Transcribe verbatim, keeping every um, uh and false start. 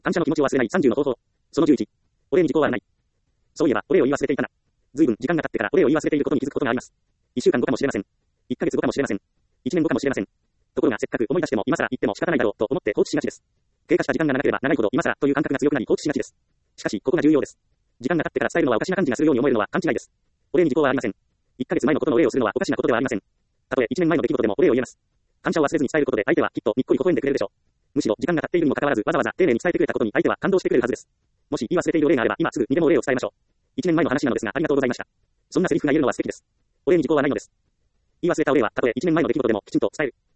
感謝の気持ちを忘れないさんじゅうの方法。そのじゅういち。お礼に時効はあるまい。そういえば、お礼を言い忘れていたな。ずいぶん時間が経ってからお礼を言い忘れていることに気づくことがあります。いっしゅうかんごかもしれません。いっかげつごかもしれません。いちねんごかもしれません。ところがせっかく思い出しても今更言っても仕方ないだろうと思って放置しがちです。経過した時間が長ければ長いほど今更という感覚が強くなり放置しがちです。しかし、ここが重要です。時間が経ってから伝えるのはおかしな感じがするように思えるのは勘違いです。お礼に時効はありません。いっかげつまえのことのお礼をするのはおかしなことではありません。たとえいちねんまえの出来事でもお礼を言えます。感謝を忘れずに伝えることで相手はきっとにっこり微笑んでくれるでしょう。むしろ時間が経っているにもかかわらずわざわざ丁寧に伝えてくれたことに相手は感動してくれるはずです。もし言い忘れているお礼があれば今すぐにでもお礼を伝えましょう。いちねんまえの話なのですがありがとうございました。そんなセリフが言えるのは素敵です。お礼に時効はないのです。言い忘れたお礼はたとえいちねんまえの出来事でもきちんと伝える。